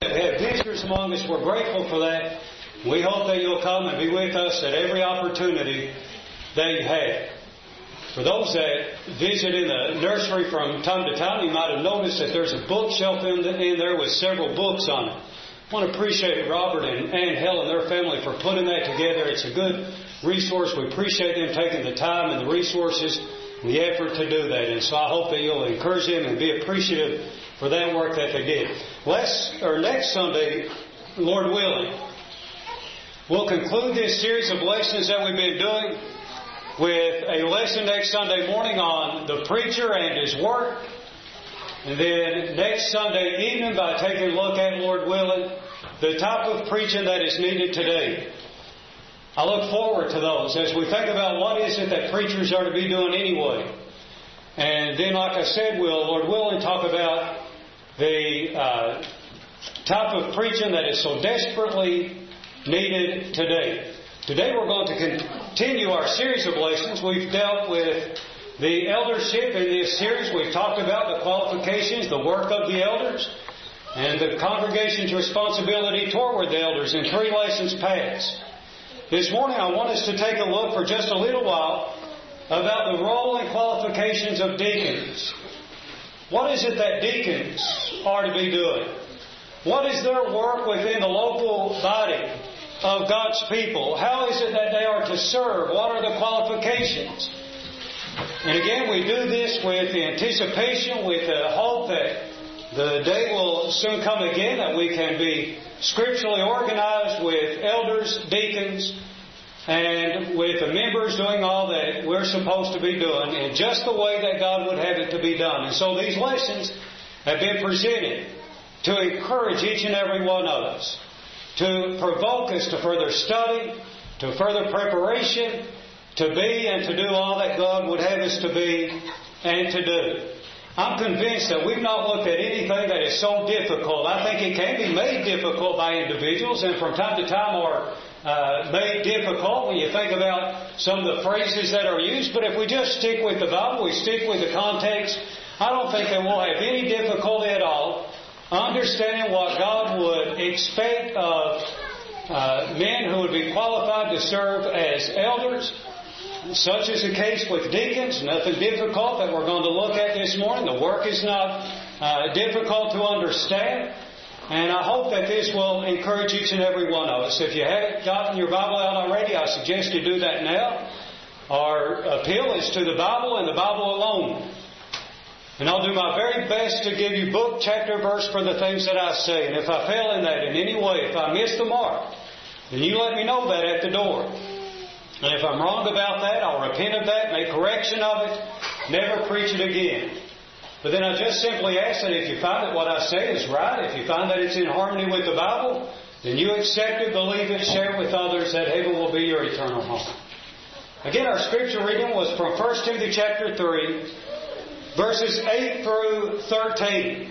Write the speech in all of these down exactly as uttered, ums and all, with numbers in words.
We have visitors among us. We're grateful for that. We hope that you'll come and be with us at every opportunity that you have. For those that visit in the nursery from time to time, you might have noticed that there's a bookshelf in, the, in there with several books on it. I want to appreciate Robert and Ann Helen and their family for putting that together. It's a good resource. We appreciate them taking the time and the resources and the effort to do that. And so I hope that you'll encourage them and be appreciative for that work that they did. Last, or next Sunday, Lord willing, we'll conclude this series of lessons that we've been doing with a lesson next Sunday morning on the preacher and his work. And then next Sunday evening by taking a look at, Lord willing, the type of preaching that is needed today. I look forward to those as we think about what is it that preachers are to be doing anyway. And then, like I said, we'll, Lord willing, talk about the uh, type of preaching that is so desperately needed today. Today we're going to continue our series of lessons. We've dealt with the eldership in this series. We've talked about the qualifications, the work of the elders, and the congregation's responsibility toward the elders in three lessons past. This morning I want us to take a look for just a little while about the role and qualifications of deacons. What is it that deacons are to be doing? What is their work within the local body of God's people? How is it that they are to serve? What are the qualifications? And again, we do this with the anticipation, with the hope that the day will soon come again that we can be scripturally organized with elders, deacons, and with the members doing all that we're supposed to be doing in just the way that God would have it to be done. And so these lessons have been presented to encourage each and every one of us, to provoke us to further study, to further preparation, to be and to do all that God would have us to be and to do. I'm convinced that we've not looked at anything that is so difficult. I think it can be made difficult by individuals and from time to time are uh, made difficult when you think about some of the phrases that are used. But if we just stick with the Bible, we stick with the context, I don't think that we'll have any difficulty at all understanding what God would expect of uh, men who would be qualified to serve as elders. Such is the case with deacons. Nothing difficult that we're going to look at this morning. The work is not uh, difficult to understand. And I hope that this will encourage each and every one of us. If you haven't gotten your Bible out already, I suggest you do that now. Our appeal is to the Bible and the Bible alone. And I'll do my very best to give you book, chapter, verse for the things that I say. And if I fail in that in any way, if I miss the mark, then you let me know that at the door. And if I'm wrong about that, I'll repent of that, make correction of it, never preach it again. But then I just simply ask that if you find that what I say is right, if you find that it's in harmony with the Bible, then you accept it, believe it, share it with others, that heaven will be your eternal home. Again, our scripture reading was from First Timothy chapter three, verses eight through thirteen.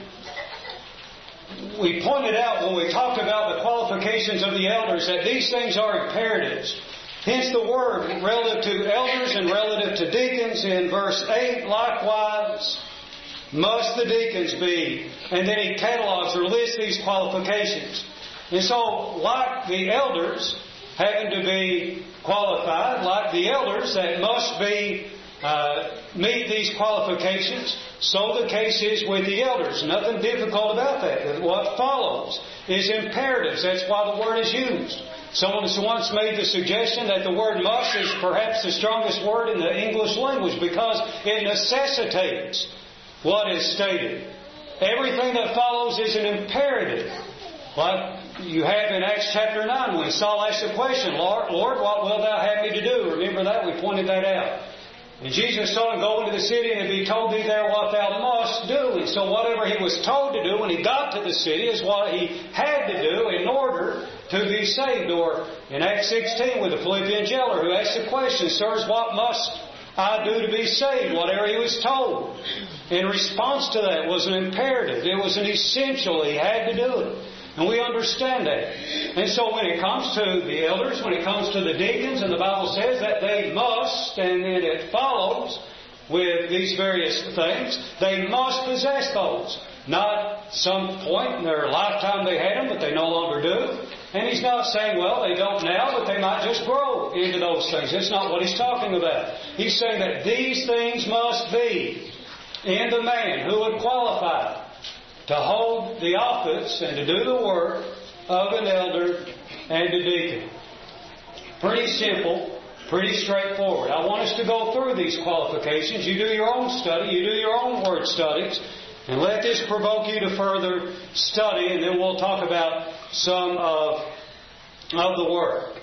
We pointed out when we talked about the qualifications of the elders that these things are imperatives. Hence the word relative to elders and relative to deacons in verse eight, likewise must the deacons be. And then he catalogs or lists these qualifications. And so, like the elders having to be qualified, like the elders that must be uh, meet these qualifications, so the case is with the elders. Nothing difficult about that. What follows is imperatives. That's why the word is used. Someone has once made the suggestion that the word must is perhaps the strongest word in the English language because it necessitates what is stated. Everything that follows is an imperative. Like you have in Acts chapter nine when Saul asked the question, Lord, Lord, what wilt thou have me to do? Remember that? We pointed that out. And Jesus told him, go into the city and be told thee there what thou must do. And so whatever he was told to do when he got to the city is what he had to do in order to be saved. Or in Acts sixteen with the Philippian jailer who asked the question, sirs, what must I do to be saved? Whatever he was told. In response to that was an imperative. It was an essential. He had to do it. And we understand that. And so when it comes to the elders, when it comes to the deacons, and the Bible says that they must, and then it follows with these various things, they must possess those. not some point in their lifetime they had them, but they no longer do. And He's not saying, well, they don't now, but they might just grow into those things. That's not what He's talking about. He's saying that these things must be in the man who would qualify to hold the office and to do the work of an elder and a deacon. Pretty simple, pretty straightforward. I want us to go through these qualifications. You do your own study, you do your own word studies, and let this provoke you to further study, and then we'll talk about some of, of the work.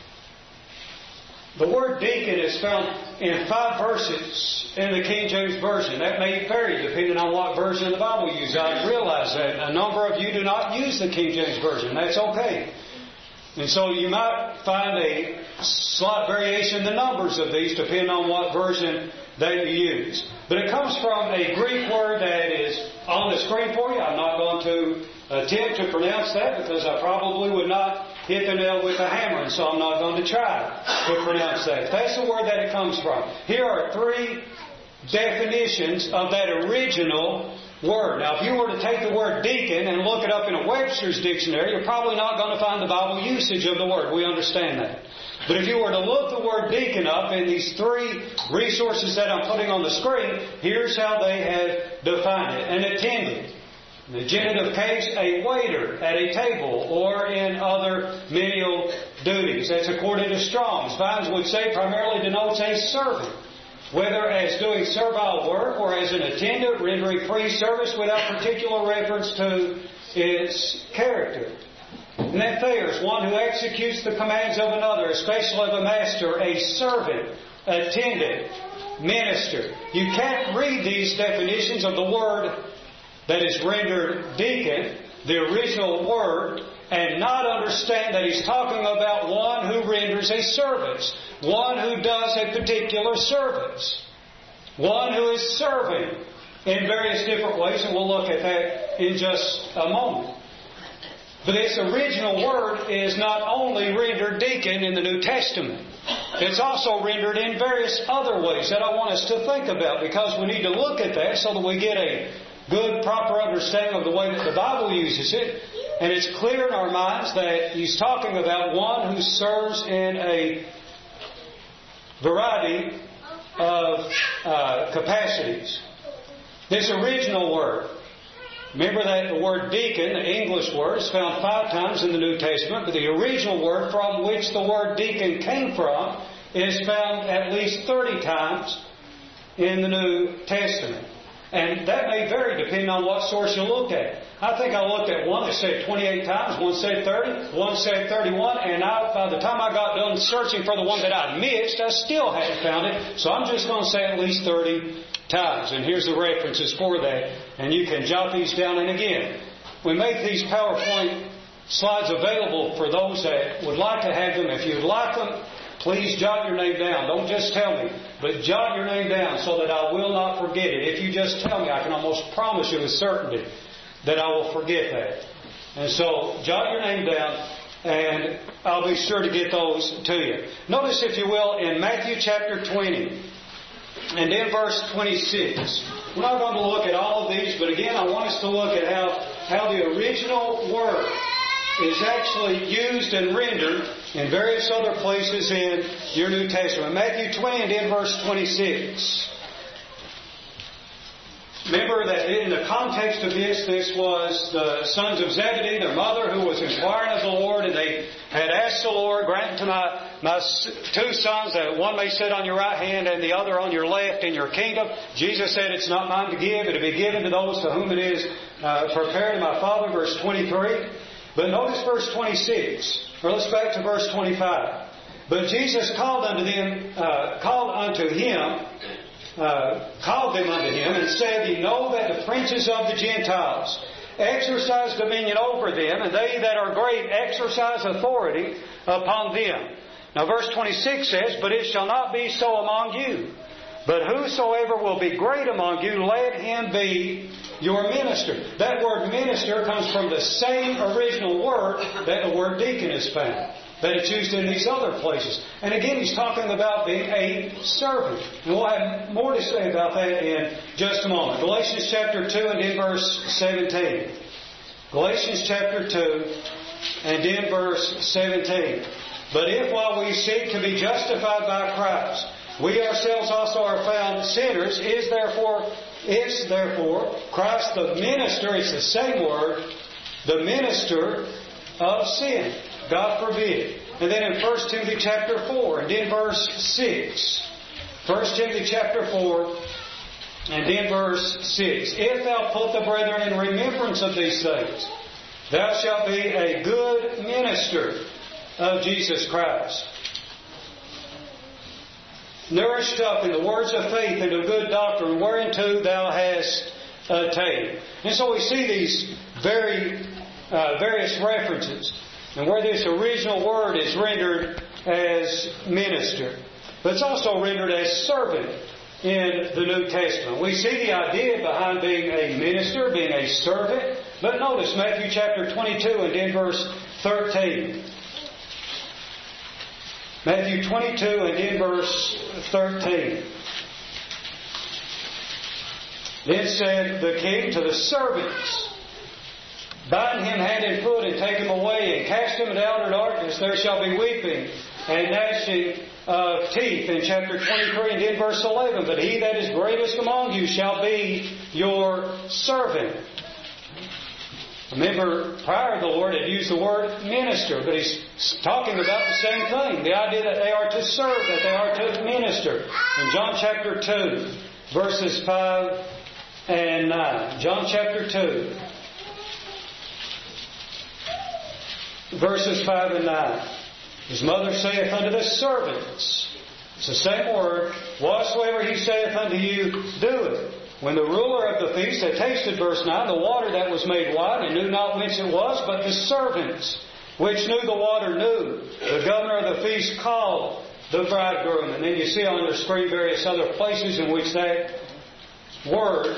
The word deacon is found in five verses in the King James Version. That may vary depending on what version of the Bible you use. I realize that a number of you do not use the King James Version. That's okay. And so you might find a slight variation in the numbers of these depending on what version that you use. But it comes from a Greek word that is on the screen for you. I'm not going to attempt to pronounce that because I probably would not hit the nail with a hammer, and so I'm not going to try to pronounce that. That's the word that it comes from. Here are three definitions of that original word. Now, if you were to take the word deacon and look it up in a Webster's dictionary, you're probably not going to find the Bible usage of the word. We understand that. But if you were to look the word deacon up in these three resources that I'm putting on the screen, here's how they have defined it. An attendant. In the genitive case, a waiter at a table or in other menial duties. That's according to Strong's. Vines would say primarily denotes a servant, whether as doing servile work or as an attendant rendering free service without particular reference to its character. And then Thayer's, one who executes the commands of another, especially of a master, a servant, attendant, minister. You can't read these definitions of the word that is rendered deacon, the original word, and not understand that he's talking about one who renders a service, one who does a particular service, one who is serving in various different ways, and we'll look at that in just a moment. But this original word is not only rendered deacon in the New Testament, it's also rendered in various other ways that I want us to think about, because we need to look at that so that we get a good, proper understanding of the way that the Bible uses it. And it's clear in our minds that he's talking about one who serves in a variety of uh, capacities. This original word, remember that the word deacon, the English word, is found five times in the New Testament, but the original word from which the word deacon came from is found at least thirty times in the New Testament. And that may vary depending on what source you look at. I think I looked at one that said twenty-eight times, one said thirty, one said thirty-one, and I, by the time I got done searching for the one that I missed, I still hadn't found it. So I'm just going to say at least thirty times. And here's the references for that. And you can jot these down. And again, we make these PowerPoint slides available for those that would like to have them. If you'd like them, please jot your name down. Don't just tell me, but jot your name down so that I will not forget it. If you just tell me, I can almost promise you with certainty that I will forget that. And so, jot your name down, and I'll be sure to get those to you. Notice, if you will, in Matthew chapter twenty, and in verse twenty-six. We're not going to look at all of these, but again, I want us to look at how, how the original word is actually used and rendered in various other places in your New Testament. Matthew twenty and in verse twenty-six. Remember that in the context of this, this was the sons of Zebedee, their mother, who was inquiring of the Lord, and they had asked the Lord, grant to my, my two sons that one may sit on your right hand and the other on your left in your kingdom. Jesus said, it's not mine to give, it will be given to those to whom it is uh, prepared in my Father, verse twenty-three. But notice verse twenty-six, or let's back to verse twenty-five. But Jesus called unto them, uh, called unto him, uh, called them unto him, and said, Ye know that the princes of the Gentiles exercise dominion over them, and they that are great exercise authority upon them. Now verse twenty-six says, But it shall not be so among you. But whosoever will be great among you, let him be your minister. That word minister comes from the same original word that the word deacon is found. that it's used in these other places. And again, he's talking about being a servant. And we'll have more to say about that in just a moment. Galatians chapter two and in verse seventeen. Galatians chapter two and in verse seventeen. But if while we seek to be justified by Christ, we ourselves also are found sinners, is therefore, is therefore Christ the minister, it's the same word, the minister of sin? God forbid. And then in First Timothy chapter four and in verse six. First Timothy chapter four and in verse six. If thou put the brethren in remembrance of these things, thou shalt be a good minister of Jesus Christ, nourished up in the words of faith and of good doctrine, whereunto thou hast attained. And so we see these very uh, various references, and where this original word is rendered as minister, but it's also rendered as servant in the New Testament. We see the idea behind being a minister, being a servant. But notice Matthew chapter twenty-two and in verse thirteen. Matthew twenty-two and in verse thirteen. Then said the king to the servants, bind him hand and foot and take him away and cast him into outer darkness. There shall be weeping and gnashing of teeth, in chapter twenty-three and in verse eleven. But he that is greatest among you shall be your servant. Remember, prior the Lord had used the word minister, but He's talking about the same thing. The idea that they are to serve, that they are to minister. In John chapter two, verses five and nine. John chapter two, verses five and nine. His mother saith unto the servants, it's the same word, whatsoever he saith unto you, do it. When the ruler of the feast had tasted, verse nine, the water that was made wine, and knew not whence it was, but the servants which knew the water knew. The governor of the feast called the bridegroom. And then you see on the screen various other places in which that word,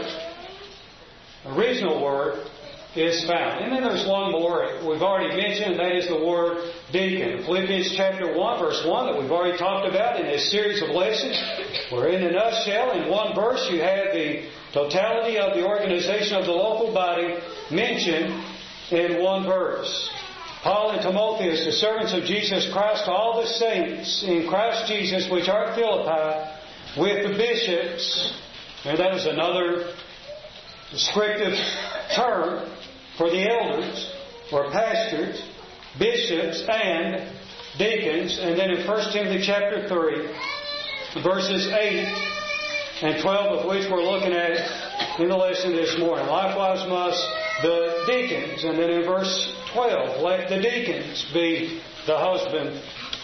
original word, is found. And then there's one more we've already mentioned, and that is the word deacon. Philippians chapter one, verse one, that we've already talked about in this series of lessons, where in a nutshell, in one verse, you have the totality of the organization of the local body mentioned in one verse. Paul and Timotheus, the servants of Jesus Christ, to all the saints in Christ Jesus which are at Philippi, with the bishops, and that was another descriptive term for the elders, or pastors, bishops, and deacons. And then in First Timothy chapter three, verses eight and twelve, of which we're looking at in the lesson this morning. Likewise must the deacons. And then in verse twelve, let the deacons be the husband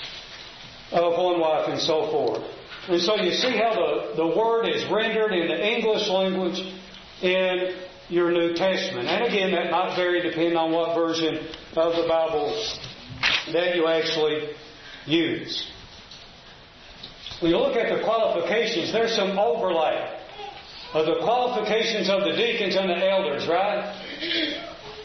of one wife, and so forth. And so you see how the, the word is rendered in the English language in your New Testament. And again, that might vary depending on what version of the Bible that you actually use. When you look at the qualifications, there's some overlap of the qualifications of the deacons and the elders, right?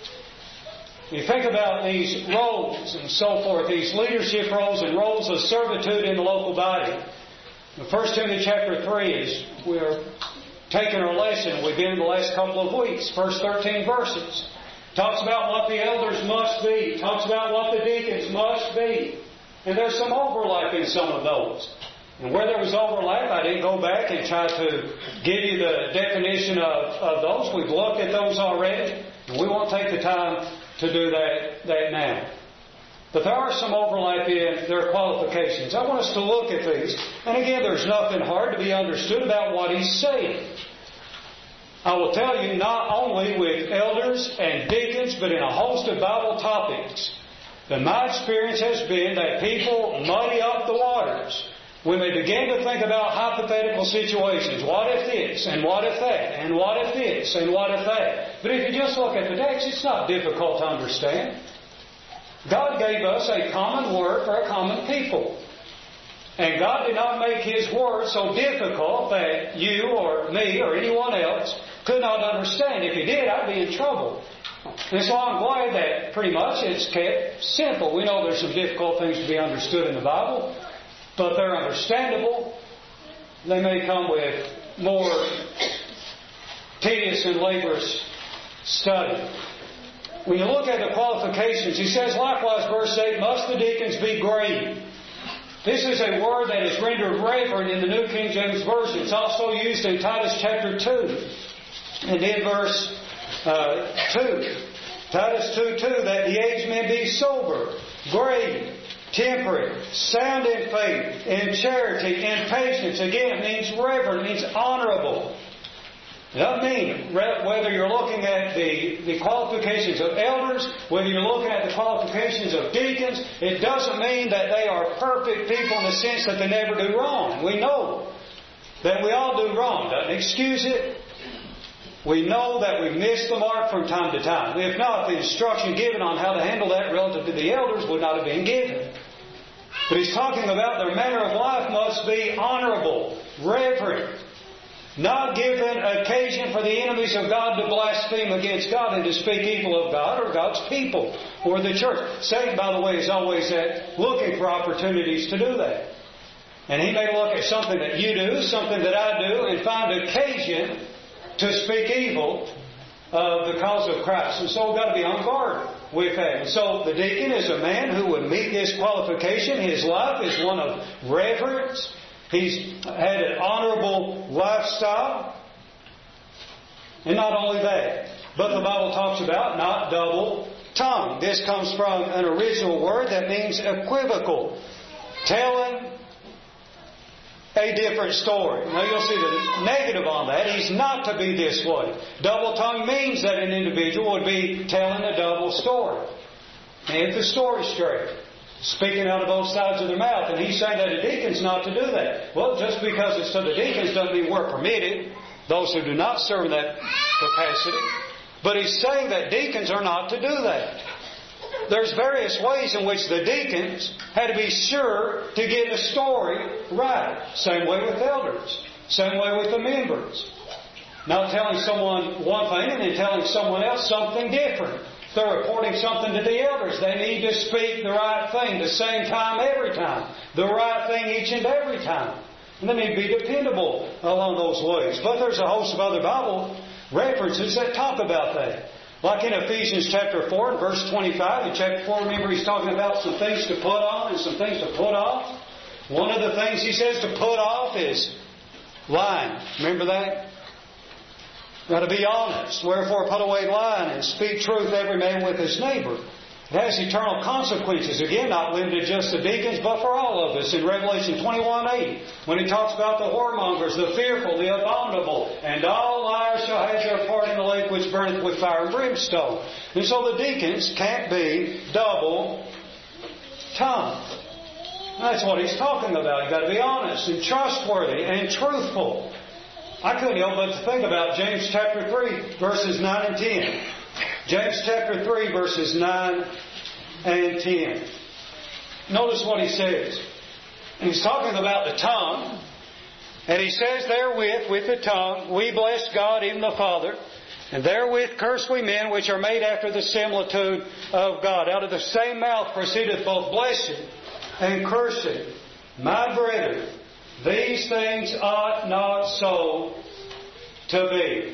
You think about these roles and so forth, these leadership roles and roles of servitude in the local body. In First Timothy chapter three is we're taking our lesson. We've been in the last couple of weeks. First thirteen verses. Talks about what the elders must be. Talks about what the deacons must be. And there's some overlap in some of those. And where there was overlap, I didn't go back and try to give you the definition of, of those. We've looked at those already. And we won't take the time to do that, that now. But there are some overlap in their qualifications. I want us to look at these. And again, there's nothing hard to be understood about what he's saying. I will tell you, not only with elders and deacons, but in a host of Bible topics, that my experience has been that people muddy up the waters when they begin to think about hypothetical situations. What if this, and what if that, and what if this, and what if that. But if you just look at the text, it's not difficult to understand. God gave us a common word for a common people. And God did not make His word so difficult that you or me or anyone else could not understand. If He did, I'd be in trouble. And so I'm glad that pretty much it's kept simple. We know there's some difficult things to be understood in the Bible, but they're understandable. They may come with more tedious and laborious study. When you look at the qualifications, he says, likewise, verse eight, must the deacons be grave? This is a word that is rendered reverend in the New King James Version. It's also used in Titus chapter two. And in verse uh, two, Titus two two, that the aged men be sober, grave, temperate, sound in faith, in charity, in patience. Again, it means reverend, it means honorable. It doesn't mean whether you're looking at the, the qualifications of elders, whether you're looking at the qualifications of deacons, it doesn't mean that they are perfect people in the sense that they never do wrong. We know that we all do wrong. Doesn't excuse it. We know that we miss the mark from time to time. If not, the instruction given on how to handle that relative to the elders would not have been given. But he's talking about their manner of life must be honorable, reverent, not given occasion for the enemies of God to blaspheme against God and to speak evil of God or God's people or the church. Satan, by the way, is always at looking for opportunities to do that. And he may look at something that you do, something that I do, and find occasion to speak evil of the cause of Christ. And so we've got to be on guard with that. And so the deacon is a man who would meet this qualification. His life is one of reverence. He's had an honorable lifestyle. And not only that, but the Bible talks about not double-tongued. This comes from an original word that means equivocal, telling a different story. Now you'll see the negative on that. He's not to be this way. Double-tongued means that an individual would be telling a double story. And if the story's straight, speaking out of both sides of their mouth. And he's saying that a deacon's not to do that. Well, just because it's to the deacons doesn't mean we're permitted, those who do not serve in that capacity. But he's saying that deacons are not to do that. There's various ways in which the deacons had to be sure to get the story right. Same way with elders. Same way with the members. Not telling someone one thing and then telling someone else something different. If they're reporting something to the elders, they need to speak the right thing the same time every time. The right thing each and every time. And they need to be dependable along those ways. But there's a host of other Bible references that talk about that. Like in Ephesians chapter four and verse twenty-five. In chapter four, remember he's talking about some things to put on and some things to put off. One of the things he says to put off is lying. Remember that? Got to be honest. Wherefore put away lying and speak truth every man with his neighbor. It has eternal consequences. Again, not limited just to deacons, but for all of us. In Revelation twenty-one eight, when he talks about the whoremongers, the fearful, the abominable, and all liars shall have their part in the lake which burneth with fire and brimstone. And so the deacons can't be double-tongued. That's what he's talking about. You've got to be honest and trustworthy and truthful. I couldn't help but to think about James chapter three, verses nine and ten. James chapter three, verses nine and ten. Notice what he says. He's talking about the tongue. And he says, therewith, with the tongue, we bless God, even the Father. And therewith curse we men which are made after the similitude of God. Out of the same mouth proceedeth both blessing and cursing. My brethren, these things ought not so to be.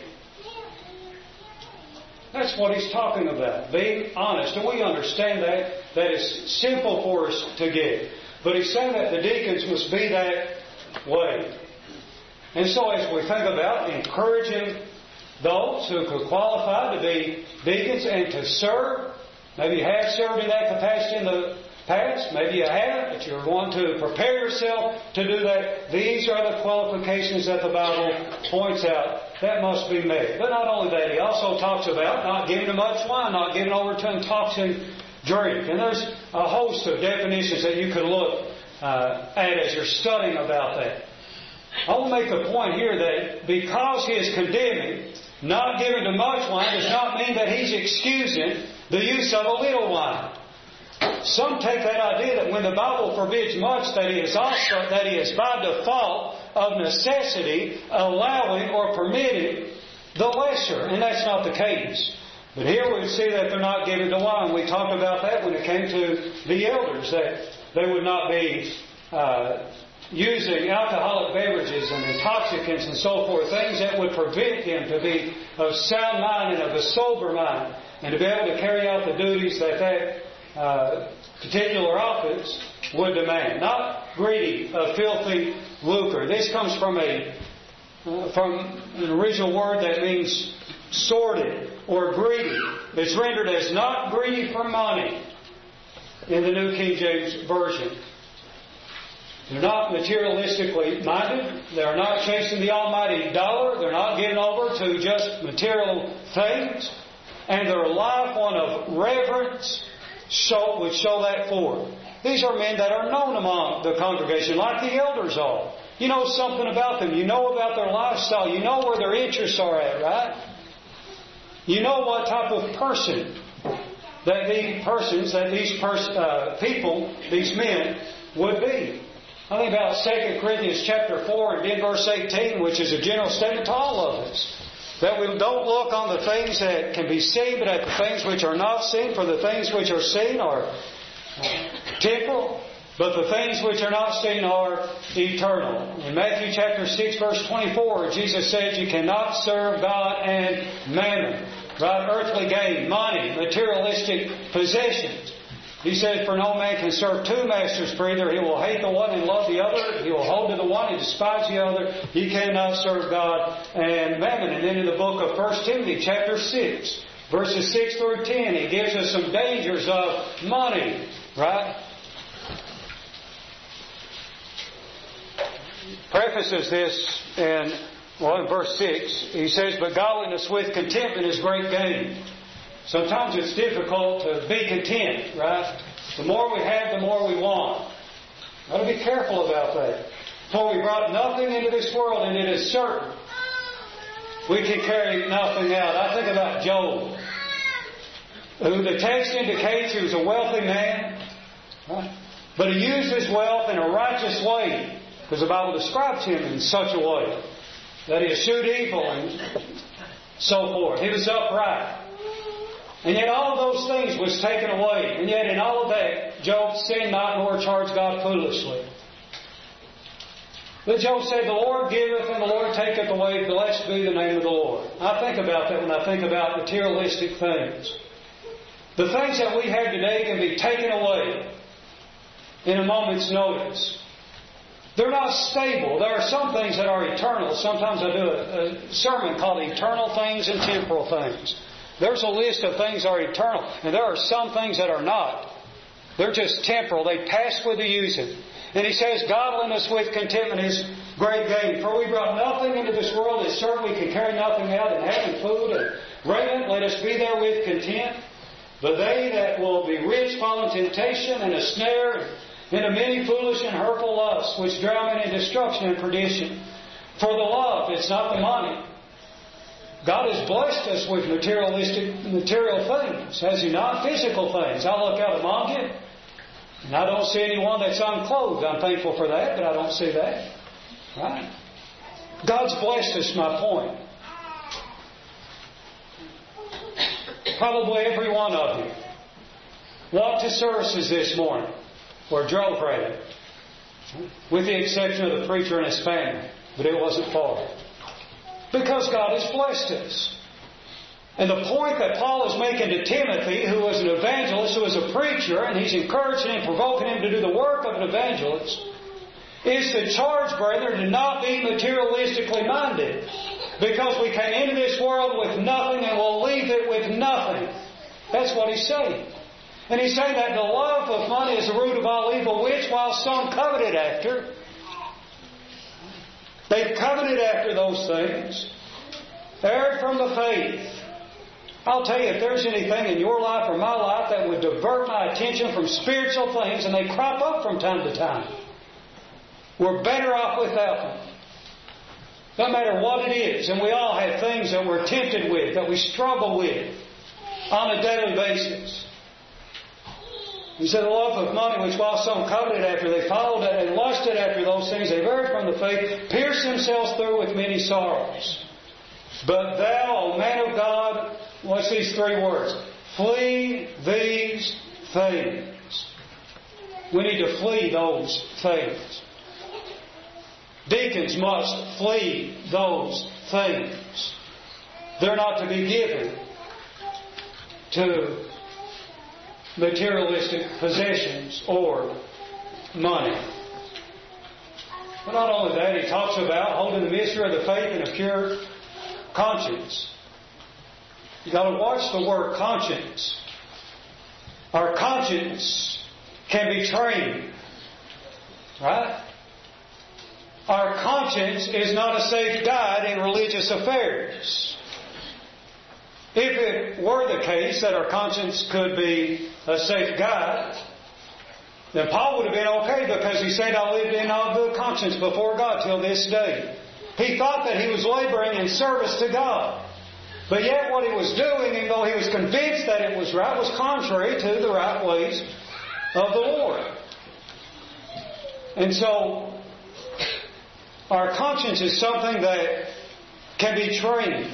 That's what he's talking about. Being honest. And we understand that. That is simple for us to get. But he's saying that the deacons must be that way. And so as we think about encouraging those who could qualify to be deacons and to serve, maybe you have served in that capacity in the past, maybe you haven't, but you're going to prepare yourself to do that. These are the qualifications that the Bible points out that must be met. But not only that, he also talks about not giving too much wine, not giving over to intoxicating drink. And there's a host of definitions that you could look uh, at as you're studying about that. I will make the point here that because he is condemning not giving too much wine does not mean that he's excusing the use of a little wine. Some take that idea that when the Bible forbids much, that he is also that he is by default of necessity allowing or permitting the lesser, and that's not the case. But here we see that they're not given to wine. We talked about that when it came to the elders, that they would not be uh, using alcoholic beverages and intoxicants and so forth, things that would prevent them to be of sound mind and of a sober mind, and to be able to carry out the duties that that uh, particular office would demand. Not greedy of filthy lucre. This comes from a uh, from an original word that means sordid or greedy. It's rendered as not greedy for money in the New King James Version. They're not materialistically minded. They're not chasing the almighty dollar. They're not given over to just material things. And their life, one of reverence, show, would show that forth. These are men that are known among the congregation, like the elders are. You know something about them. You know about their lifestyle. You know where their interests are at, right? You know what type of person that these persons, that these pers- uh, people, these men, would be. I think about Second Corinthians chapter four and then verse eighteen, which is a general statement to all of us. That we don't look on the things that can be seen, but at the things which are not seen, for the things which are seen are temporal, but the things which are not seen are eternal. In Matthew chapter six, verse twenty-four, Jesus said you cannot serve God and mammon. Right? Earthly gain, money, materialistic possessions. He says, for no man can serve two masters, for either he will hate the one and love the other, he will hold to the one and despise the other. He cannot serve God and mammon. And then in the book of First Timothy chapter six, verses six through ten, he gives us some dangers of money. Right? Prefaces this in, well, in verse six. He says, but godliness with contentment is great gain. Sometimes it's difficult to be content, right? The more we have, the more we want. We've got to be careful about that. For we brought nothing into this world, and it is certain we can carry nothing out. I think about Job, who the text indicates he was a wealthy man, right? But he used his wealth in a righteous way, because the Bible describes him in such a way that he eschewed evil and so forth. He was upright. And yet all of those things was taken away. And yet in all of that, Job sinned not nor charged God foolishly. But Job said, the Lord giveth and the Lord taketh away. Blessed be the name of the Lord. I think about that when I think about materialistic things. The things that we have today can be taken away in a moment's notice. They're not stable. There are some things that are eternal. Sometimes I do a, a sermon called Eternal Things and Temporal Things. There's a list of things that are eternal, and there are some things that are not. They're just temporal. They pass with the using. And he says, godliness with contentment is great gain. For we brought nothing into this world. It's certain we can carry nothing out, and having food and raiment, let us be therewith content. But they that will be rich fall in temptation and a snare, into many foolish and hurtful lusts, which drown men in destruction and perdition. For the love, it's not the money. God has blessed us with materialistic, material things, has He not? Physical things. I look out among you, and I don't see anyone that's unclothed. I'm thankful for that, but I don't see that. Right? God's blessed us, my point. Probably every one of you walked to services this morning, or drove rather, with the exception of the preacher and his family, but it wasn't far. Because God has blessed us. And the point that Paul is making to Timothy, who was an evangelist, who was a preacher, and he's encouraging and provoking him to do the work of an evangelist, is to charge, brethren, to not be materialistically minded. Because we came into this world with nothing and will leave it with nothing. That's what he's saying. And he's saying that the love of money is the root of all evil, which while some coveted after, they've coveted after those things, erred from the faith. I'll tell you, if there's anything in your life or my life that would divert my attention from spiritual things, and they crop up from time to time, we're better off without them. No matter what it is. And we all have things that we're tempted with, that we struggle with on a daily basis. He said, the love of money, which while some coveted after, they followed it and lusted after those things, they erred from the faith, pierced themselves through with many sorrows. But thou, O man of God, what's these three words? Flee these things. We need to flee those things. Deacons must flee those things. They're not to be given to materialistic possessions or money. But not only that, he talks about holding the mystery of the faith in a pure conscience. You've got to watch the word conscience. Our conscience can be trained. Right? Our conscience is not a safe guide in religious affairs. If it were the case that our conscience could be a safe guide, then Paul would have been okay, because he said, I lived in all good conscience before God till this day. He thought that he was laboring in service to God. But yet what he was doing, even though he was convinced that it was right, was contrary to the right ways of the Lord. And so, our conscience is something that can be trained.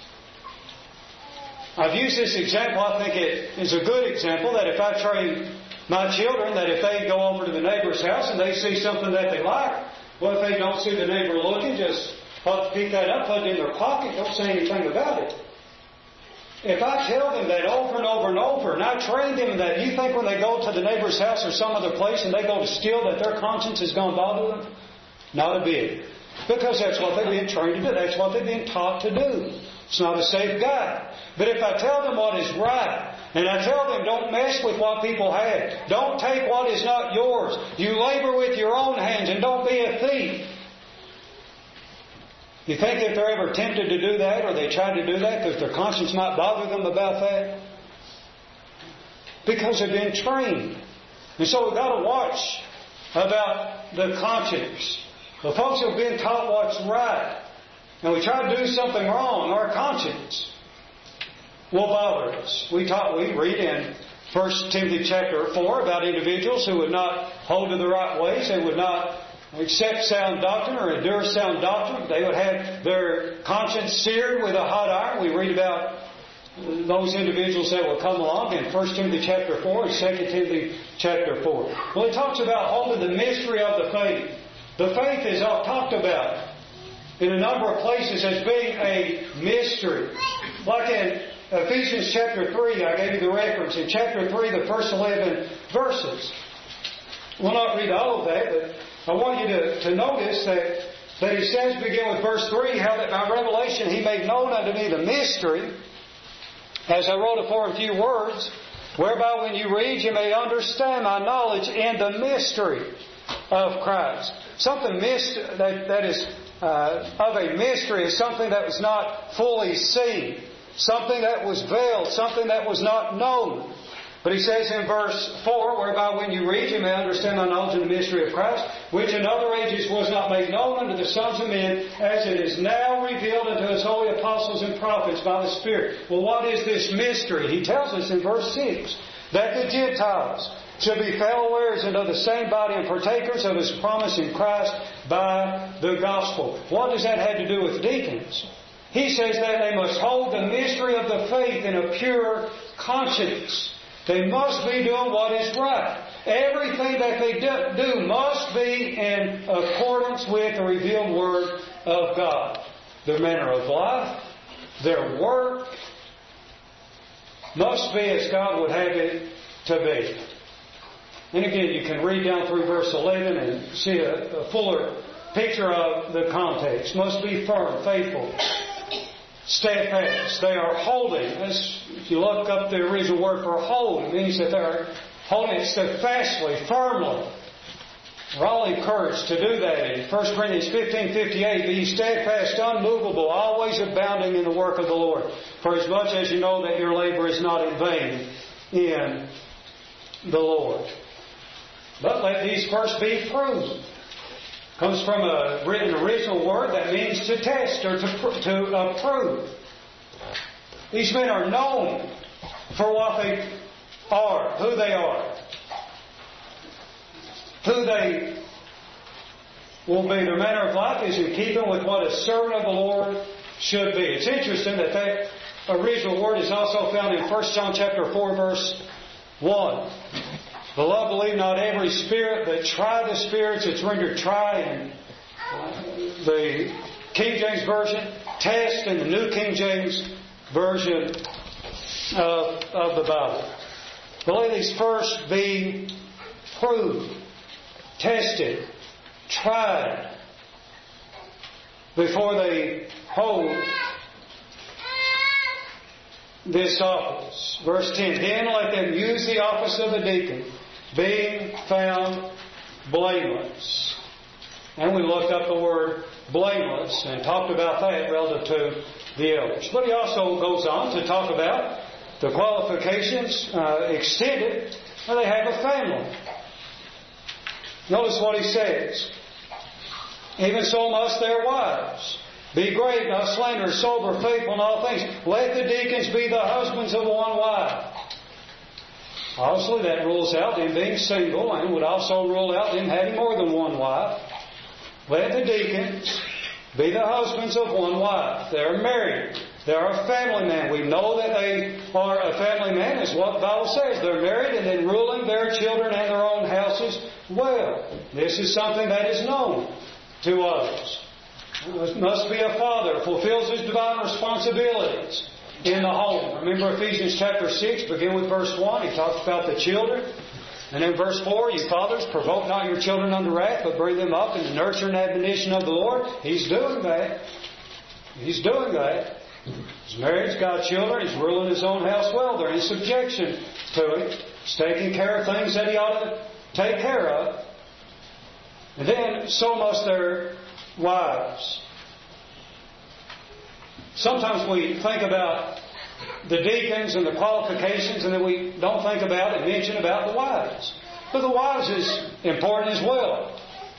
I've used this example. I think it is a good example that if I train my children, that if they go over to the neighbor's house and they see something that they like, well, if they don't see the neighbor looking, just pick that up, put it in their pocket, don't say anything about it. If I tell them that over and over and over, and I train them that, you think when they go to the neighbor's house or some other place and they go to steal that their conscience is going to bother them? Not a bit. Because that's what they've been trained to do. That's what they've been taught to do. It's not a safe guide. But if I tell them what is right, and I tell them don't mess with what people have, don't take what is not yours, you labor with your own hands and don't be a thief. You think if they're ever tempted to do that, or they try to do that, that their conscience might bother them about that? Because they've been trained. And so we've got to watch about the conscience. The folks who have been taught what's right, and we try to do something wrong, our conscience will bother us. We taught, we read in First Timothy chapter four about individuals who would not hold to the right ways. They would not accept sound doctrine or endure sound doctrine. They would have their conscience seared with a hot iron. We read about those individuals that will come along in First Timothy chapter four and Second Timothy chapter four. Well, he talks about holding the mystery of the faith. The faith is all talked about in a number of places as being a mystery. Like in Ephesians chapter three, I gave you the reference. In chapter three, the first eleven verses. We'll not read all of that, but I want you to, to notice that, that he says, begin with verse three, how that by revelation he made known unto me the mystery, as I wrote afore in few words, whereby when you read you may understand my knowledge in the mystery of Christ. Something missed that, that is uh, of a mystery is something that was not fully seen. Something that was veiled. Something that was not known. But he says in verse four, whereby when you read you may understand the knowledge of the mystery of Christ, which in other ages was not made known unto the sons of men, as it is now revealed unto His holy apostles and prophets by the Spirit. Well, what is this mystery? He tells us in verse six, that the Gentiles shall be fellow heirs unto the same body and partakers of His promise in Christ by the gospel. What does that have to do with deacons? He says that they must hold the mystery of the faith in a pure conscience. They must be doing what is right. Everything that they do must be in accordance with the revealed Word of God. Their manner of life, their work, must be as God would have it to be. And again, you can read down through verse eleven and see a, a fuller picture of the context. Must be firm, faithful, steadfast. They are holding. As if you look up the original word for hold, it means that they are holding it steadfastly, firmly. We're all encouraged to do that. In First Corinthians fifteen fifty-eight, be steadfast, unmovable, always abounding in the work of the Lord. For as much as you know that your labor is not in vain in the Lord. But let these first be proved. Comes from a written original word that means to test or to, to approve. These men are known for what they are, who they are, who they will be. Their manner of life is in keeping with what a servant of the Lord should be. It's interesting that they, original word is also found in First John chapter four, verse one. Beloved, believe not every spirit, but try the spirits. It's rendered try in the King James Version, test in the New King James Version of, of the Bible. But let these first be proved, tested, tried, before they hold this office. Verse ten, then let them use the office of a deacon, being found blameless. And we looked up the word blameless and talked about that relative to the elders. But he also goes on to talk about the qualifications uh, extended, and they have a family. Notice what he says. Even so must their wives be great, not slanderous, sober, faithful in all things. Let the deacons be the husbands of one wife. Obviously, that rules out them being single, and would also rule out them having more than one wife. Let the deacons be the husbands of one wife. They're married. They're a family man. We know that they are a family man, is what the Bible says. They're married and then ruling their children and their own houses well. This is something that is known to others. It must be a father, fulfills his divine responsibilities in the home. Remember Ephesians chapter six, begin with verse one. He talks about the children. And in verse four, you fathers, provoke not your children unto wrath, but bring them up in the nurture and admonition of the Lord. He's doing that. He's doing that. He's married, he's got children, he's ruling his own house well. They're in subjection to it. He's taking care of things that he ought to take care of. And then, so must their wives. Sometimes we think about the deacons and the qualifications, and then we don't think about and mention about the wives. But the wives is important as well.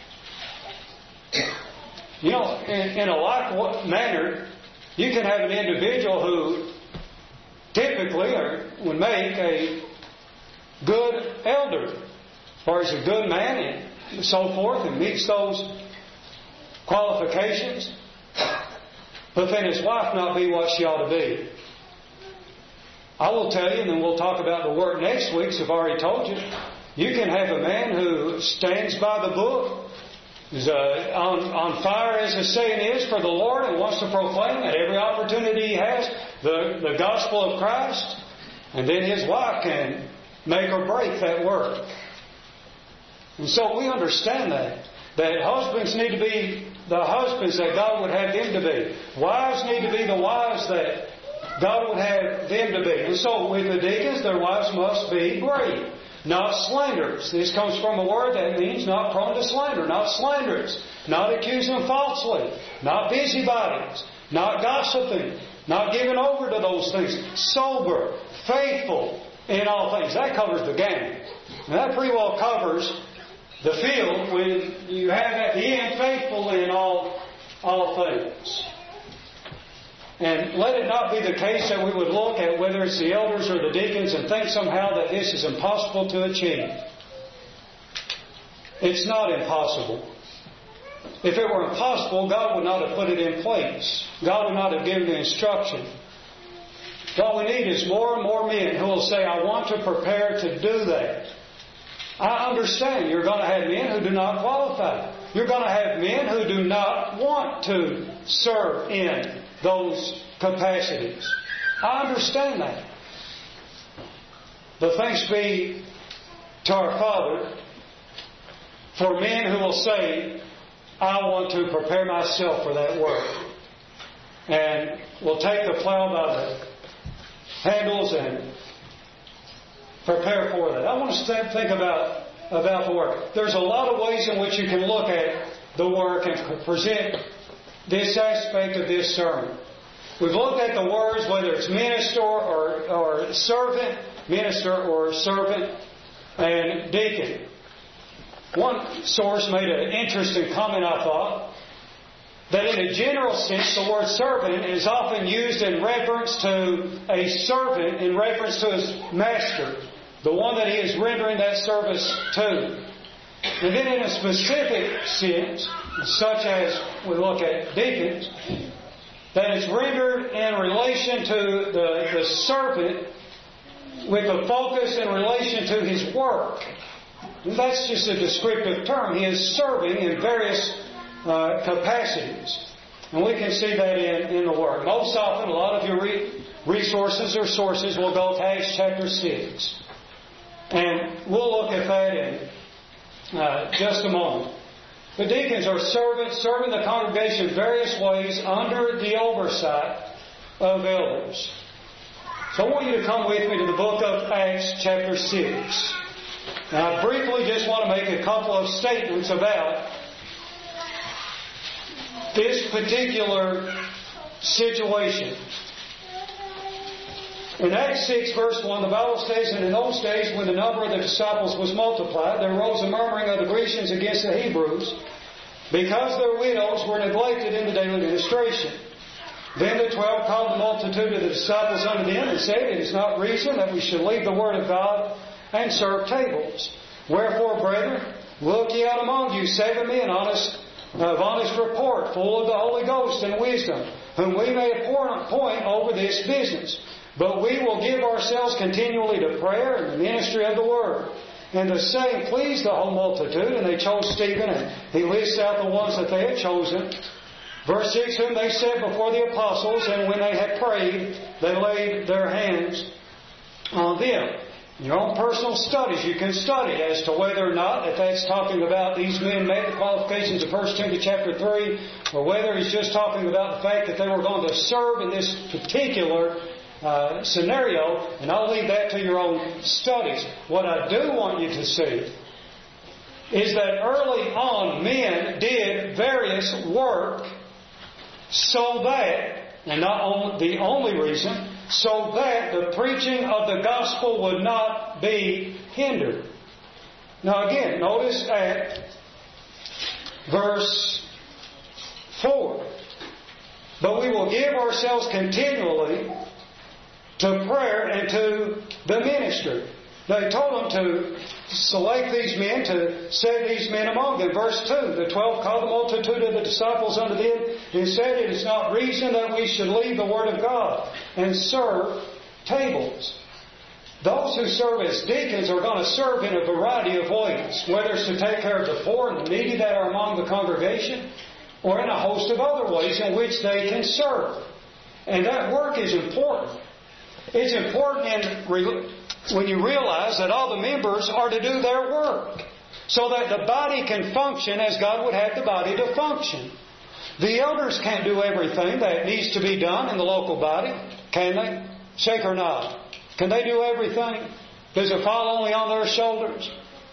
You know, in, in a like manner, you can have an individual who typically or would make a good elder, or is a good man and so forth, and meets those qualifications, but then his wife not be what she ought to be. I will tell you, and then we'll talk about the work next week, so I've already told you. You can have a man who stands by the book, is uh, on, on fire, as the saying is, for the Lord, and wants to proclaim at every opportunity he has the, the gospel of Christ, and then his wife can make or break that work. And so we understand that. That husbands need to be the husbands that God would have them to be. Wives need to be the wives that God would have them to be. And so with the deacons, their wives must be great, not slanderers. This comes from a word that means not prone to slander, not slanderous, not accusing falsely, not busybodies, not gossiping, not giving over to those things, sober, faithful in all things. That covers the gamut. And that pretty well covers the field when you have at the end faithful in all, all things. And let it not be the case that we would look at whether it's the elders or the deacons and think somehow that this is impossible to achieve. It's not impossible. If it were impossible, God would not have put it in place. God would not have given the instruction. What we need is more and more men who will say, I want to prepare to do that. I understand you're going to have men who do not qualify. You're going to have men who do not want to serve in those capacities. I understand that. But thanks be to our Father for men who will say, I want to prepare myself for that work. And will take the plow by the handles and prepare for that. I want to think about, about the work. There's a lot of ways in which you can look at the work and present this aspect of this sermon. We've looked at the words, whether it's minister or, or servant, minister or servant, and deacon. One source made an interesting comment, I thought, that in a general sense, the word servant is often used in reference to a servant, in reference to his master, the one that he is rendering that service to. And then in a specific sense, such as we look at deacons, that it's rendered in relation to the, the servant with a focus in relation to his work. That's just a descriptive term. He is serving in various uh, capacities. And we can see that in, in the Word. Most often, a lot of your re- resources or sources will go to Acts chapter six. And we'll look at that in uh, just a moment. The deacons are servants, serving the congregation in various ways under the oversight of elders. So I want you to come with me to the book of Acts chapter six. Now I briefly just want to make a couple of statements about this particular situation. In Acts six verse one, the Bible says, "And in those days when the number of the disciples was multiplied, there arose a murmuring of the Grecians against the Hebrews, because their widows were neglected in the daily ministration. Then the twelve called the multitude of the disciples unto them, and said, It is not reason that we should leave the word of God and serve tables. Wherefore, brethren, look ye out among you seven men honest, of honest report, full of the Holy Ghost and wisdom, whom we may appoint over this business. But we will give ourselves continually to prayer and the ministry of the Word." And the saying pleased the whole multitude, and they chose Stephen, and he lists out the ones that they had chosen. Verse six, "Whom they set before the apostles, and when they had prayed, they laid their hands on them." In your own personal studies, you can study as to whether or not that that's talking about these men met the qualifications of First Timothy chapter three, or whether he's just talking about the fact that they were going to serve in this particular Uh, scenario, and I'll leave that to your own studies. What I do want you to see is that early on men did various work so that, and not only, the only reason, so that the preaching of the gospel would not be hindered. Now again, notice at verse four. "But we will give ourselves continually to prayer and to the ministry." They told them to select these men, to set these men among them. Verse two, "The twelve called the multitude of the disciples unto them, and said, It is not reason that we should leave the word of God and serve tables." Those who serve as deacons are going to serve in a variety of ways, whether it's to take care of the poor and the needy that are among the congregation, or in a host of other ways in which they can serve. And that work is important. It's important in re- when you realize that all the members are to do their work, so that the body can function as God would have the body to function. The elders can't do everything that needs to be done in the local body, can they? Shake or nod. Can they do everything? Does it fall only on their shoulders?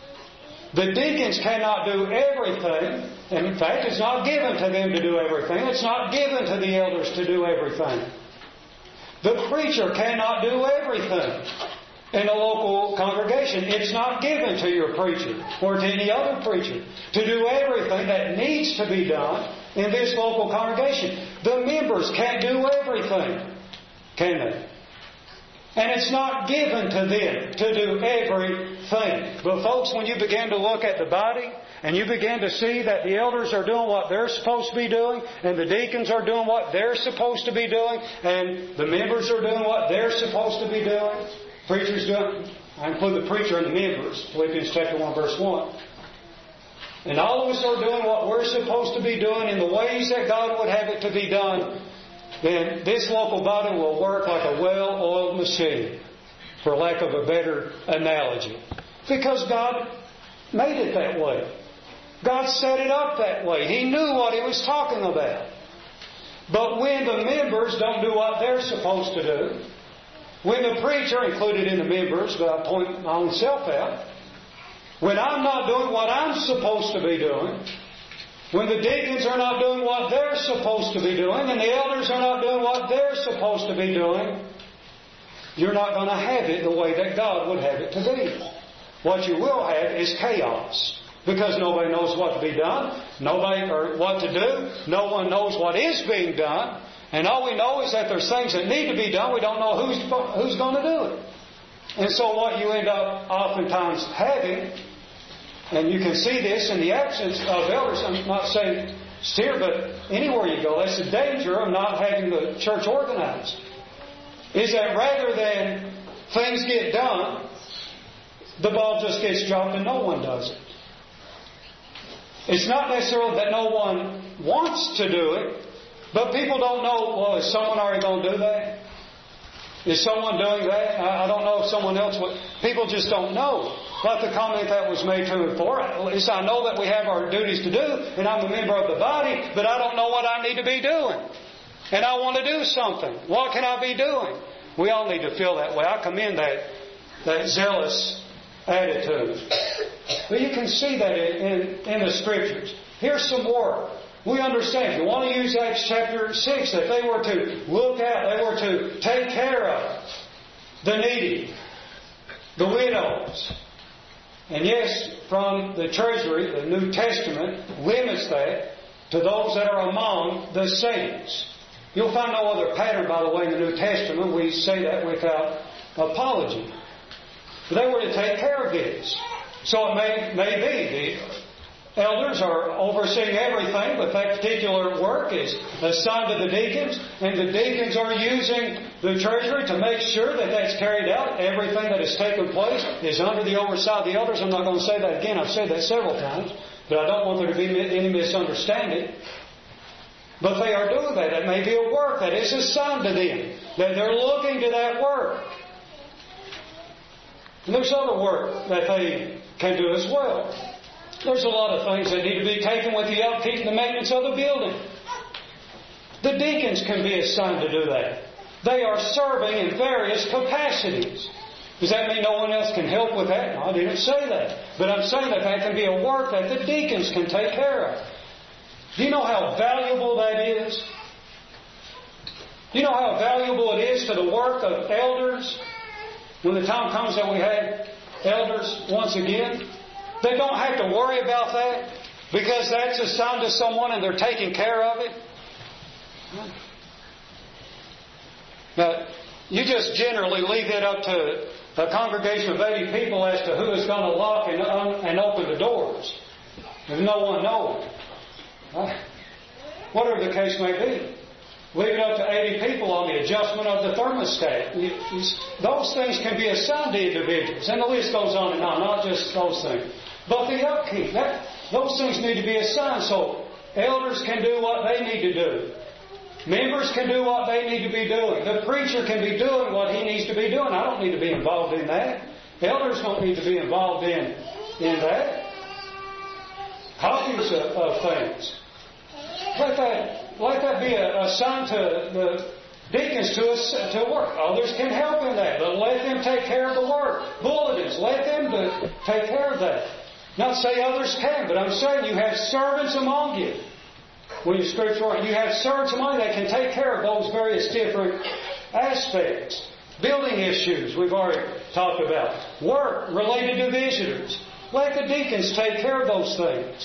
The deacons cannot do everything. And in fact, it's not given to them to do everything. It's not given to the elders to do everything. The preacher cannot do everything in a local congregation. It's not given to your preacher or to any other preacher to do everything that needs to be done in this local congregation. The members can't do everything, can they? And it's not given to them to do everything. But folks, when you begin to look at the body, and you begin to see that the elders are doing what they're supposed to be doing, and the deacons are doing what they're supposed to be doing, and the members are doing what they're supposed to be doing, preachers doing, I include the preacher and the members, Philippians chapter one verse one. And all of us are doing what we're supposed to be doing in the ways that God would have it to be done, then this local body will work like a well-oiled machine, for lack of a better analogy. Because God made it that way. God set it up that way. He knew what He was talking about. But when the members don't do what they're supposed to do, when the preacher, included in the members, but I point my own self out, when I'm not doing what I'm supposed to be doing, when the deacons are not doing what they're supposed to be doing, and the elders are not doing what they're supposed to be doing, you're not going to have it the way that God would have it to be. What you will have is chaos. Because nobody knows what to be done, nobody or what to do, no one knows what is being done, and all we know is that there's things that need to be done. We don't know who's who's going to do it. And so what you end up oftentimes having, and you can see this in the absence of elders. I'm not saying It's here, but anywhere you go, that's the danger of not having the church organized. Is that rather than things get done, the ball just gets dropped and no one does it. It's not necessarily that no one wants to do it, but people don't know, well, is someone already going to do that? Is someone doing that? I don't know if someone else would. People just don't know. Like the comment that was made to before. At least I know that we have our duties to do, and I'm a member of the body, but I don't know what I need to be doing. And I want to do something. What can I be doing? We all need to feel that way. I commend that, that zealous attitude. But you can see that in, in the Scriptures. Here's some work. We understand. If you want to use Acts chapter six, that they were to look at, they were to take care of the needy, the widows. And yes, from the treasury, the New Testament limits that to those that are among the saints. You'll find no other pattern, by the way, in the New Testament. We say that without apology. They were to take care of this. So it may, may be the elders are overseeing everything, but that particular work is assigned to the deacons, and the deacons are using the treasury to make sure that that's carried out. Everything that has taken place is under the oversight of the elders. I'm not going to say that again. I've said that several times, but I don't want there to be any misunderstanding. But they are doing that. It may be a work that is assigned to them, that they're looking to that work. And there's other work that they can do as well. There's a lot of things that need to be taken with the upkeep and the maintenance of the building. The deacons can be assigned to do that. They are serving in various capacities. Does that mean no one else can help with that? No, I didn't say that. But I'm saying that that can be a work that the deacons can take care of. Do you know how valuable that is? Do you know how valuable it is to the work of elders? When the time comes that we have elders once again, they don't have to worry about that because that's assigned to someone and they're taking care of it. Now, you just generally leave it up to a congregation of eighty people as to who is going to lock and, un- and open the doors. There's no one knowing. Whatever the case may be. Leave it up to eighty people on the adjustment of the thermostat. You, you, those things can be assigned to individuals. And the list goes on and on, not just those things. But the upkeep, that, those things need to be assigned so elders can do what they need to do. Members can do what they need to be doing. The preacher can be doing what he needs to be doing. I don't need to be involved in that. Elders don't need to be involved in, in that. Copies of, of things. Let that, let that be a, assigned to the deacons to, to work. Others can help in that, but let them take care of the work. Bulletins, let them do, take care of that. Not say others can, but I'm saying you have servants among you. When you scripture, you have servants among you that can take care of those various different aspects. Building issues we've already talked about. Work related to visitors. Let the deacons take care of those things.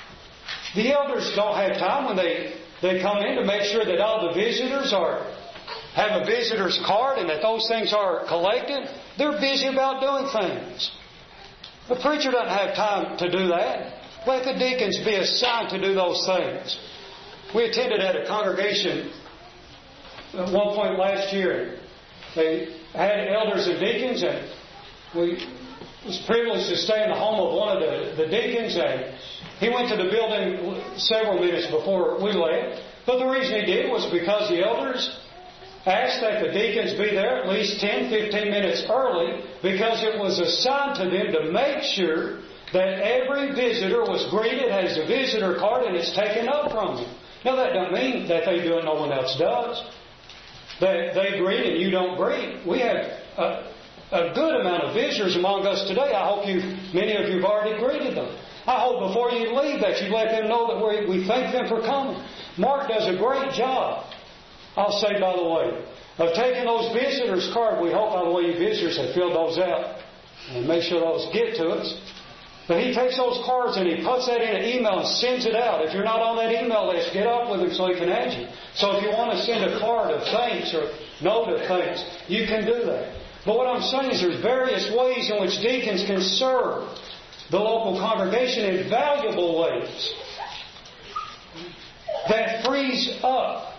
The elders don't have time when they, they come in to make sure that all the visitors are have a visitor's card and that those things are collected. They're busy about doing things. The preacher doesn't have time to do that. Let the deacons be assigned to do those things. We attended at a congregation at one point last year. They had elders and deacons, and we was privileged to stay in the home of one of the, the deacons, and he went to the building several minutes before we left. But the reason he did was because the elders asked that the deacons be there at least ten, fifteen minutes early, because it was assigned to them to make sure that every visitor was greeted, has a visitor card, and it's taken up from them. Now that doesn't mean that they do it, no one else does. They, they greet and you don't greet. We have a, a good amount of visitors among us today. I hope you, many of you have already greeted them. I hope before you leave that you let them know that we, we thank them for coming. Mark does a great job, I'll say by the way, of taking those visitors' cards. We hope, by the way, you visitors have filled those out and make sure those get to us. But he takes those cards and he puts that in an email and sends it out. If you're not on that email list, get up with him so he can add you. So if you want to send a card of thanks or note of thanks, you can do that. But what I'm saying is there's various ways in which deacons can serve the local congregation in valuable ways. that frees up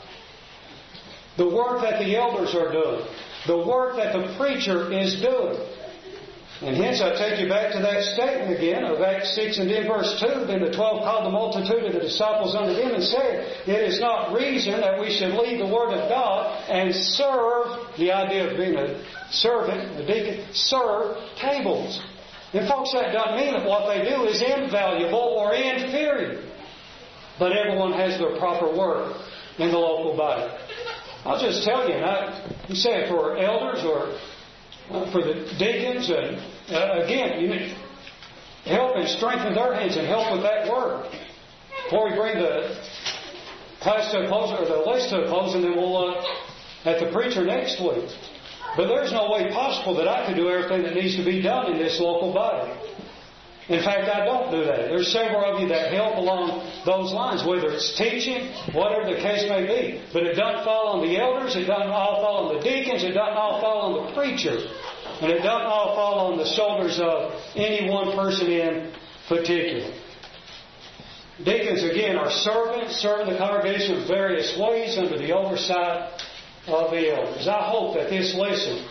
the work that the elders are doing, the work that the preacher is doing. And hence I take you back to that statement again of Acts six and in verse two. Then the twelve called the multitude of the disciples unto them and said, It is not reason that we should leave the Word of God and serve, the idea of being a servant, a deacon, serve tables. And folks, that doesn't mean that what they do is invaluable or inferior. But everyone has their proper work in the local body. I'll just tell you, and I, you say it for elders or for the deacons, and uh, again, you need help and strengthen their hands and help with that work. Before we bring the class to a close, or the list to a close, and then we'll uh, at the preacher next week. But there's no way possible that I could do everything that needs to be done in this local body. In fact, I don't do that. There's several of you that help along those lines, whether it's teaching, whatever the case may be. But it doesn't fall on the elders, it doesn't all fall on the deacons, it doesn't all fall on the preacher, and it doesn't all fall on the shoulders of any one person in particular. Deacons, again, are servants, serving the congregation in various ways under the oversight of the elders. I hope that this lesson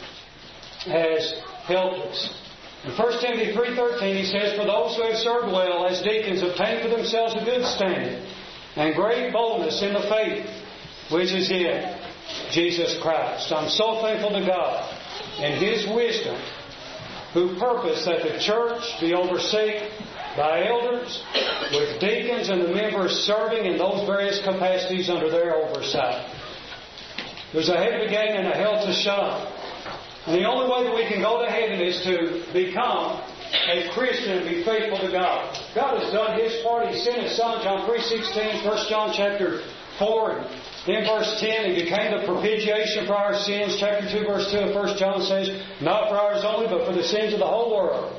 has helped us. In First Timothy three thirteen, he says, For those who have served well as deacons obtain for themselves a good standing and great boldness in the faith which is in Jesus Christ. I'm so thankful to God and His wisdom, who purposed that the church be overseen by elders, with deacons and the members serving in those various capacities under their oversight. There's a heaven to gain and a hell to shun. And the only way that we can go to heaven is to become a Christian and be faithful to God. God has done His part. He sent His Son, John three sixteen, First John chapter four, and in verse ten, He became the propitiation for our sins. Chapter two, verse two of First John says, Not for ours only, but for the sins of the whole world.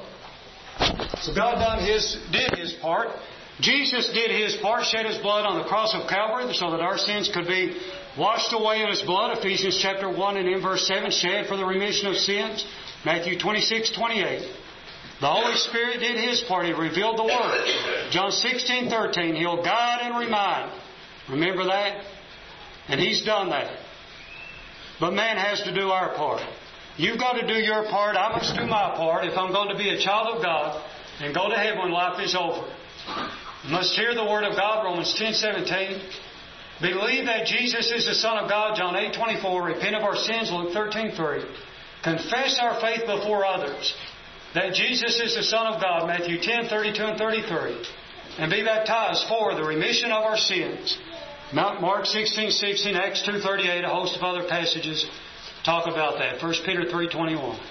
So God done His, did His part. Jesus did His part, shed His blood on the cross of Calvary so that our sins could be washed away in His blood. Ephesians chapter one and in verse seven, shed for the remission of sins. Matthew twenty-six twenty-eight. The Holy Spirit did His part. He revealed the Word. John sixteen thirteen, He'll guide and remind. Remember that? And He's done that. But man has to do our part. You've got to do your part. I must do my part if I'm going to be a child of God and go to heaven when life is over. You must hear the Word of God, Romans ten seventeen. Believe that Jesus is the Son of God, John eight twenty-four. Repent of our sins, Luke thirteen three. Confess our faith before others, that Jesus is the Son of God, Matthew ten thirty-two and thirty-three. And be baptized for the remission of our sins. Mark sixteen sixteen, Acts two thirty-eight, a host of other passages talk about that. First Peter three twenty-one.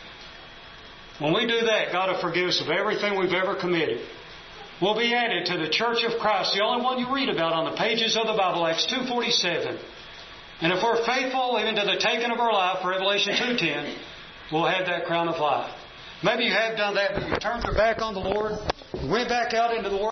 When we do that, God will forgive us of everything we've ever committed. Will be added to the Church of Christ, the only one you read about on the pages of the Bible, Acts two forty-seven. And if we're faithful even to the taking of our life, Revelation two ten, we'll have that crown of life. Maybe you have done that, but you turned your back on the Lord, went back out into the world.